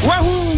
Wahoo!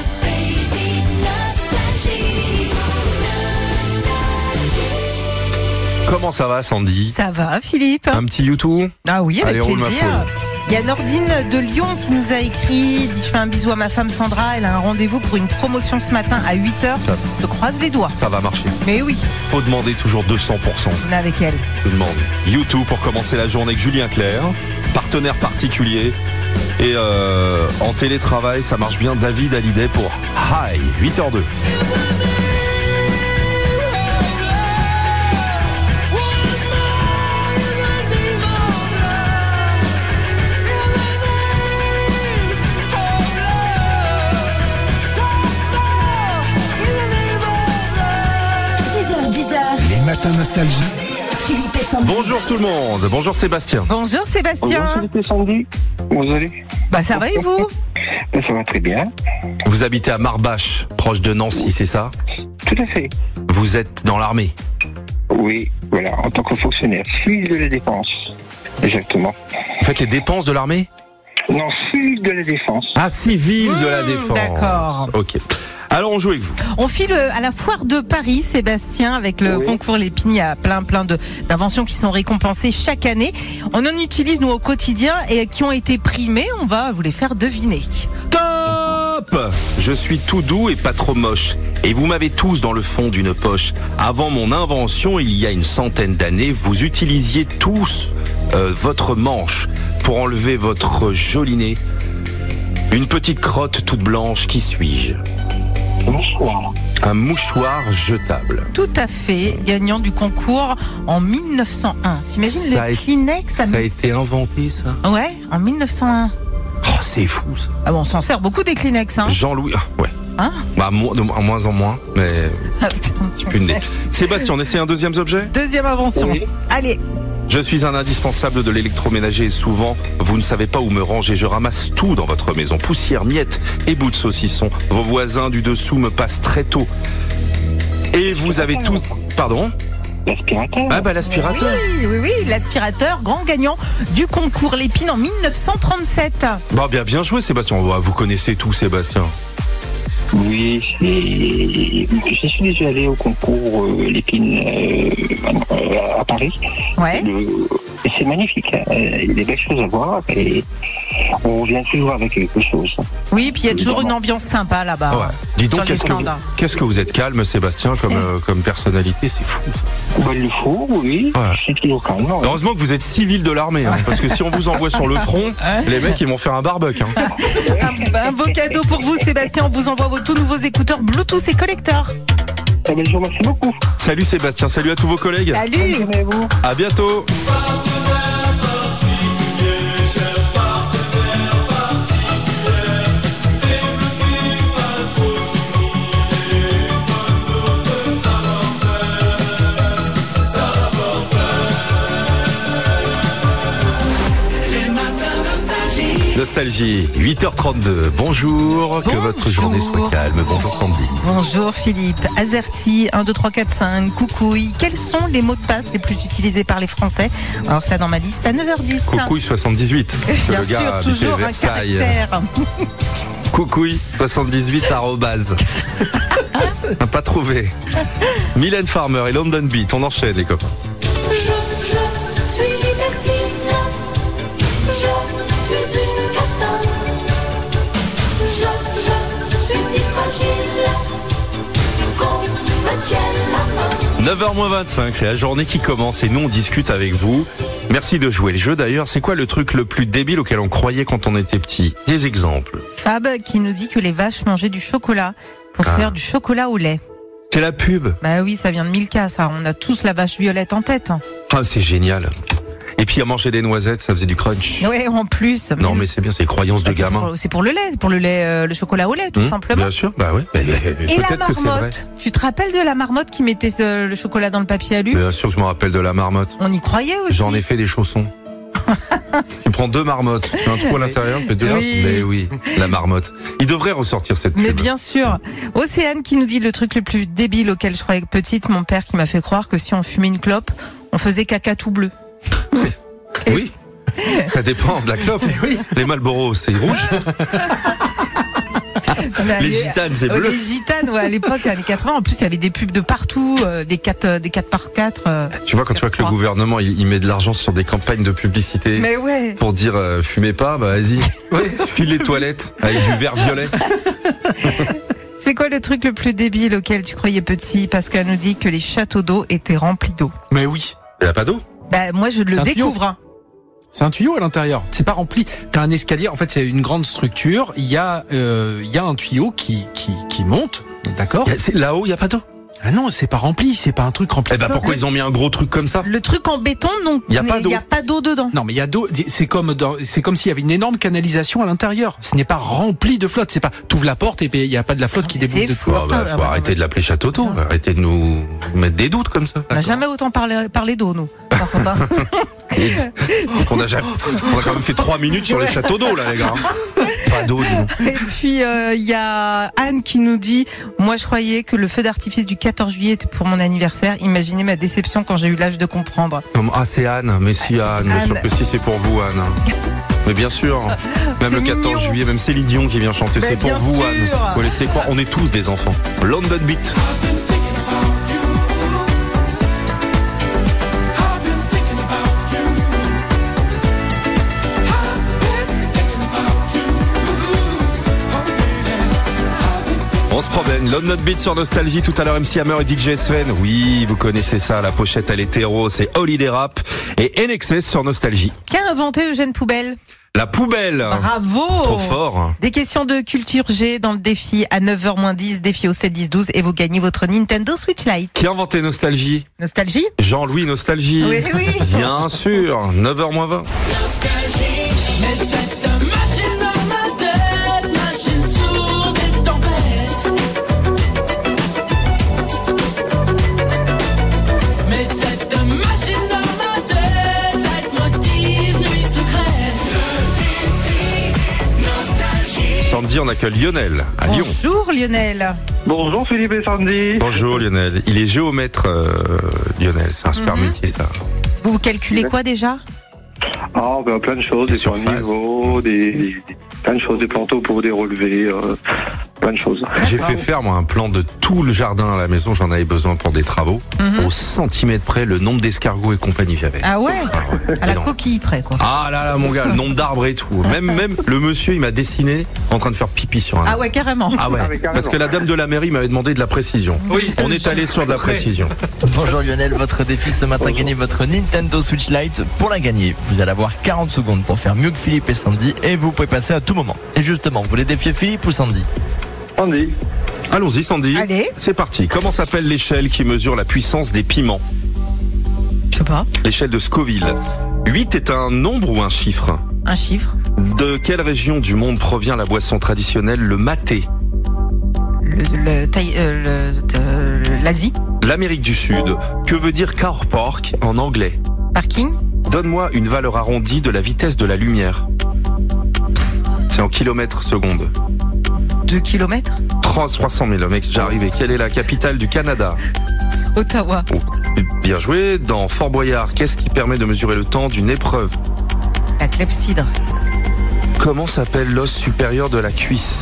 Comment ça va, Sandy? Ça va, Philippe? Un petit YouTube? Ah oui, avec Allez, plaisir. Il y a Nordine de Lyon qui nous a écrit. Je fais un bisou à ma femme Sandra. Elle a un rendez-vous pour une promotion ce matin à 8h. Je croise les doigts. Ça va marcher. Mais oui. Faut demander toujours 200%. On est avec elle. Je demande. YouTube pour commencer la journée avec Julien Clerc, partenaire particulier. Et en télétravail, ça marche bien. David Hallyday pour High, 8h02. Matin Nostalgie. Philippe et Sandy. Bonjour tout le monde. Bonjour Sébastien. Bonjour Sébastien. Bonjour Philippe et Sandy. Comment vous allez? Ça va et vous? Ça va très bien. Vous habitez à Marbache, proche de Nancy, c'est ça? Tout à fait. Vous êtes dans l'armée? Oui, voilà, en tant que fonctionnaire civil de la défense. Exactement. Vous faites les dépenses de l'armée? Non, civil de la défense. Ah, civil de la défense. D'accord. Ok. Alors on joue avec vous. On file à la foire de Paris, Sébastien, avec le concours Lépine. Il y a plein d'inventions qui sont récompensées chaque année. On en utilise nous au quotidien et qui ont été primées. On va vous les faire deviner. Top! Je suis tout doux et pas trop moche. Et vous m'avez tous dans le fond d'une poche. Avant mon invention, il y a une centaine d'années, vous utilisiez tous votre manche pour enlever votre joli nez. Une petite crotte toute blanche, qui suis-je? Bonsoir. Un mouchoir jetable. Tout à fait, gagnant du concours en 1901. T'imagines le Kleenex? Ça a été inventé, ça? Ouais, en 1901. Oh, c'est fou, ça. Ah bon, on s'en sert beaucoup des Kleenex, hein? Jean-Louis, ouais. Hein? De moins en moins, mais tu peux le nez. Sébastien, on essaie un deuxième objet? Deuxième invention. Oui. Allez. Je suis un indispensable de l'électroménager et souvent, vous ne savez pas où me ranger. Je ramasse tout dans votre maison. Poussière, miettes et bouts de saucisson. Vos voisins du dessous me passent très tôt. Et vous avez tout... Pardon? L'aspirateur. Ah l'aspirateur. Oui, l'aspirateur, grand gagnant du concours Lépine en 1937. Bien joué Sébastien. Vous connaissez tout Sébastien. Oui, je suis déjà allé au concours Lépine à Paris. Ouais. Et c'est magnifique. Il y a des belles choses à voir et on revient toujours avec quelque chose. Oui, puis il y a toujours une ambiance sympa là-bas. Ouais. Dis donc, sur qu'est-ce que vous êtes calme Sébastien comme personnalité, c'est fou. Il le faut, oui. Ouais. C'est toujours calme. Ouais. Heureusement que vous êtes civil de l'armée, parce que si on vous envoie sur le front, les mecs ils vont faire un barbecue. Un beau cadeau pour vous Sébastien, on vous envoie vos tout nouveaux écouteurs Bluetooth et collector. Je vous remercie beaucoup. Salut Sébastien, salut à tous vos collègues. Salut. À bientôt. Nostalgie, 8h32. Bonjour, que votre journée soit calme. Bonjour Sandy. Bonjour Philippe. Azerty, 1, 2, 3, 4, 5, coucouille. Quels sont les mots de passe les plus utilisés par les Français? Alors ça dans ma liste à 9h10. Coucouille 78. Bien le gars sûr, habité toujours un Versailles. caractère. Coucouille 78 arrobase. Pas trouvé. Mylène Farmer et London Beat. On enchaîne les copains. Je suis libertine. Je suis une catin. Je suis si fragile qu'on me tienne la main. 9h25, c'est la journée qui commence et nous on discute avec vous. Merci de jouer le jeu d'ailleurs. C'est quoi le truc le plus débile auquel on croyait quand on était petit? Des exemples. Fab qui nous dit que les vaches mangeaient du chocolat pour faire du chocolat au lait. C'est la pub. Bah oui, ça vient de Milka, ça. On a tous la vache violette en tête. Ah, c'est génial. Et puis à manger des noisettes, ça faisait du crunch. Ouais, en plus. Non mais c'est bien, c'est les croyances de gamin. C'est pour le lait, le chocolat au lait, tout simplement. Bien sûr, bah oui. Et la marmotte. Tu te rappelles de la marmotte qui mettait le chocolat dans le papier alu? Bien sûr que je me rappelle de la marmotte. On y croyait aussi. J'en ai fait des chaussons. Tu prends 2 marmottes, tu fais un trou à l'intérieur, tu fais 2 oui. Mais oui, la marmotte. Il devrait ressortir cette pub. Mais bien sûr. Océane qui nous dit le truc le plus débile auquel je croyais petite, mon père qui m'a fait croire que si on fumait une clope, on faisait caca tout bleu. Oui, ça dépend de la clope. Oui. Les Marlboro, c'est rouge. Les gitanes, c'est bleu. Les gitanes, ouais, à l'époque, années 80. En plus, il y avait des pubs de partout, des 4x4. Tu vois, quand tu vois que le gouvernement, il met de l'argent sur des campagnes de publicité. Mais ouais. Pour dire, fumez pas, bah vas-y. File les toilettes avec du verre violet. C'est quoi le truc le plus débile auquel tu croyais petit? Pascal nous dit que les châteaux d'eau étaient remplis d'eau. Mais oui. Il n'y a pas d'eau? Bah, moi, je le découvre. Hein. C'est un tuyau à l'intérieur. C'est pas rempli. T'as un escalier. En fait, c'est une grande structure. Il y a un tuyau qui monte. D'accord. Là-haut, il y a pas d'eau. Ah non, c'est pas rempli. C'est pas un truc rempli. Eh ben pourquoi ils ont mis un gros truc comme ça? Le truc en béton, non. Il y a pas d'eau. Il y a pas d'eau dedans. Non, mais il y a d'eau. C'est comme s'il y avait une énorme canalisation à l'intérieur. Ce n'est pas rempli de flotte. C'est pas. T'ouvres la porte et il y a pas de la flotte qui déboule de fou, toi. Faut arrêter de l'appeler château d'eau. Arrêtez de nous mettre des doutes comme ça. On n'a jamais autant parlé d'eau, nous. Par contre, hein. On a quand même fait 3 minutes sur les châteaux d'eau, là, les gars. Pas d'eau, nous. Et puis, il y a Anne qui nous dit, moi, je croyais que le feu d'artifice du 14 juillet était pour mon anniversaire. Imaginez ma déception quand j'ai eu l'âge de comprendre. Ah, c'est Anne. Mais si, Anne. Bien sûr que si, c'est pour vous, Anne. Mais bien sûr. Même le 14 juillet, même Céline Dion qui vient chanter. C'est pour vous, Anne. Vous laissez croire. On est tous des enfants. London Beat. On se promène, London Beat sur Nostalgie, tout à l'heure MC Hammer et DJ Sven. Oui, vous connaissez ça, la pochette elle est hétéro, c'est Holiday Rap et NXS sur Nostalgie. Qu'a inventé Eugène Poubelle? La poubelle. Bravo. Trop fort. Des questions de culture G dans le défi à 9h-10, défi au 7-10-12 et vous gagnez votre Nintendo Switch Lite. Qui a inventé Nostalgie? Nostalgie? Jean-Louis Nostalgie. Oui, oui. Bien sûr, 9h-20. Nostalgie, mais cette machine dans ma tête, machine sourde et tempête. Mais cette machine dans ma tête, leitmotiv, nuit secrète. Nostalgie. Sandy, on accueille Lionel à Lyon. Bonjour Lionel. Bonjour Philippe et Sandy. Bonjour Lionel. Il est géomètre, Lionel. C'est un super métier, ça. Vous calculez quoi déjà? Ah, ben, plein de choses, des surniveaux, plein de choses, des planteaux pour des relevés, plein de choses. J'ai fait faire, moi, un plan de tout le jardin à la maison. J'en avais besoin pour des travaux. Au centimètre près, le nombre d'escargots et compagnie j'avais. Ah ouais? À la non. coquille près, quoi. Ah là là, mon gars, le nombre d'arbres et tout. Même le monsieur, il m'a dessiné en train de faire pipi sur un arbre. Ah ouais, carrément. Ah ouais, carrément. parce que la dame de la mairie m'avait demandé de la précision. Oui. On est allé sur de la précision. Bonjour Lionel, votre défi ce matin, gagnez votre Nintendo Switch Lite. Pour la gagner, vous allez avoir 40 secondes pour faire mieux que Philippe et Sandy et vous pouvez passer à tout moment. Et justement, vous voulez défier Philippe ou Sandy? Sandy. Allons-y, Sandy. Allez. C'est parti. Comment s'appelle l'échelle qui mesure la puissance des piments? Je sais pas. L'échelle de Scoville. 8 est un nombre ou un chiffre? Un chiffre. De quelle région du monde provient la boisson traditionnelle, le maté? L'Asie. L'Amérique du Sud. Que veut dire car park en anglais? Parking. Donne-moi une valeur arrondie de la vitesse de la lumière. C'est en kilomètres secondes. 2 kilomètres. 300 000, mec, j'arrivais. Quelle est la capitale du Canada? Ottawa. Oh, bien joué. Dans Fort Boyard, qu'est-ce qui permet de mesurer le temps d'une épreuve? La clepsydre. Comment s'appelle l'os supérieur de la cuisse?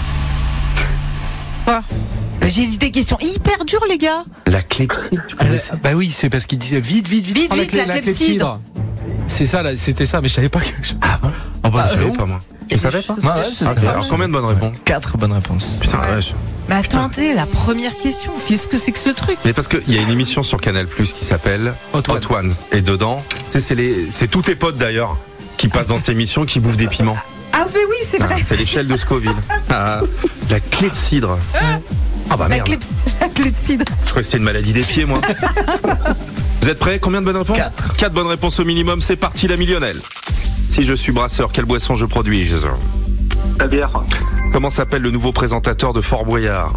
Quoi? J'ai eu des questions hyper dures, les gars. La clepsydre, tu connais ça? Bah oui, c'est parce qu'il disait vite, prends vite, la clepsydre. C'est ça, là, c'était ça, mais je savais pas que. Ah bon? Oh bah, Je savais pas, moi. Tu savais pas? Ouais, c'est Ok, ça. alors combien de bonnes réponses? 4 bonnes réponses. Putain, ouais. Mais attendez, la première question. Qu'est-ce que c'est que ce truc? Mais parce qu'il y a une émission sur Canal Plus qui s'appelle Hot Ones. Et dedans, tu sais, c'est tous tes potes d'ailleurs qui passent dans cette émission qui bouffent des piments. Ah mais oui, c'est vrai. C'est l'échelle de Scoville. Ah, la clepsydre. Ah bah merde. La clepsydre. Je crois que c'était une maladie des pieds, moi. Vous êtes prêts? Combien de bonnes réponses? 4. 4 bonnes réponses au minimum, c'est parti la millionnaire. Si je suis brasseur, quelle boisson je produis? La bière. Comment s'appelle le nouveau présentateur de Fort Boyard?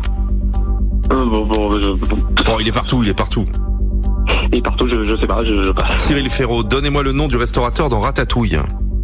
Bon, il est partout. Et partout, je sais pas, je passe. Cyril Ferraud, donnez-moi le nom du restaurateur dans Ratatouille.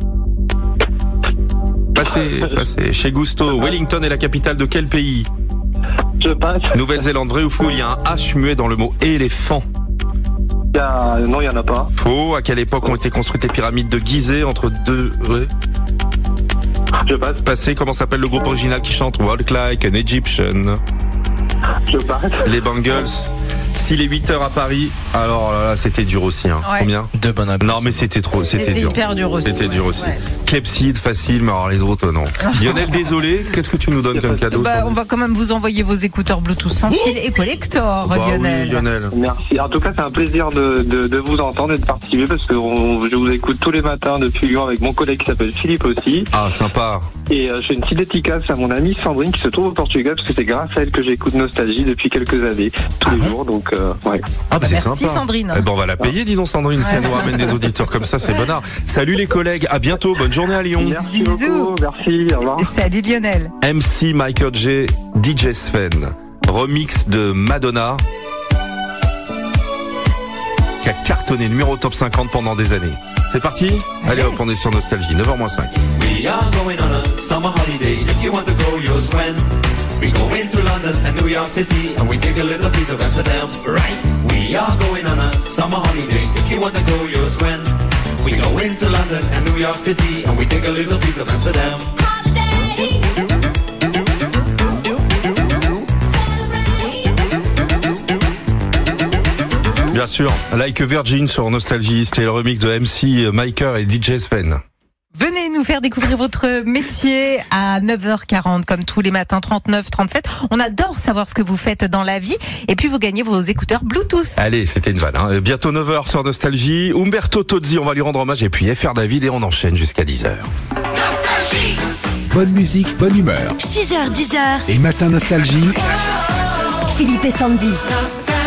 Passez. Chez Gusto, Wellington est la capitale de quel pays? Je passe. Nouvelle-Zélande, vrai ou faux? Il y a un H muet dans le mot éléphant. Non, il y en a pas. Faux. À quelle époque ont été construites les pyramides de Gizeh entre deux... Ouais. Je passe. Passez, comment s'appelle le groupe original qui chante Walk Like an Egyptian? Je passe. Les Bangles. S'il est 8h à Paris, alors là, c'était dur aussi. Hein. Ouais. Combien? 2 bonnes réponses. Non, mais c'était dur. hyper dur aussi. C'était dur aussi. Ouais. Clepsyd, facile, mais alors les autres, non. Lionel, désolé. Qu'est-ce que tu nous donnes comme cadeau? Bah, on va quand même vous envoyer vos écouteurs Bluetooth sans fil et collector, Bah Lionel. oui, Lionel. Merci. En tout cas, c'est un plaisir de vous entendre et de participer parce que je vous écoute tous les matins depuis Lyon avec mon collègue qui s'appelle Philippe aussi. Ah, sympa. Et je fais une petite dédicace à mon amie Sandrine qui se trouve au Portugal parce que c'est grâce à elle que j'écoute Nostalgie depuis quelques années, tous les jours. Donc, ouais. Ah, bah, c'est Merci sympa. Sandrine. Eh ben, on va la payer, dis donc, Sandrine, si elle nous ramène des auditeurs comme ça, c'est bonnard. Salut les collègues, à bientôt, bonne journée à Lyon. Merci Bisous. beaucoup. Merci. Au revoir. Salut Lionel. MC Michael J, DJ Sven, remix de Madonna, qui a cartonné numéro top 50 pendant des années. C'est parti? Allez hop, on est sur Nostalgie, 9h-5. We are going on a summer holiday. If you want to go, you'll swim. We go into London and New York City, and we take a little piece of Amsterdam, right? We are going on a summer holiday. If you want to go, you'll swim. We go into London and New York City, and we take a little piece of Amsterdam. Bien sûr, Like a Virgin sur Nostalgie, c'était le remix de MC Michael et DJ Sven. Venez nous faire découvrir votre métier à 9h40 comme tous les matins, 39-37. On adore savoir ce que vous faites dans la vie et puis vous gagnez vos écouteurs Bluetooth. Allez, c'était une vanne. Hein. Bientôt 9h sur Nostalgie. Umberto Tozzi, on va lui rendre hommage et puis FR David et on enchaîne jusqu'à 10h. Nostalgie. Bonne musique, bonne humeur. 6h, 10h. Et matin Nostalgie. Philippe et Sandy. Nostalgie.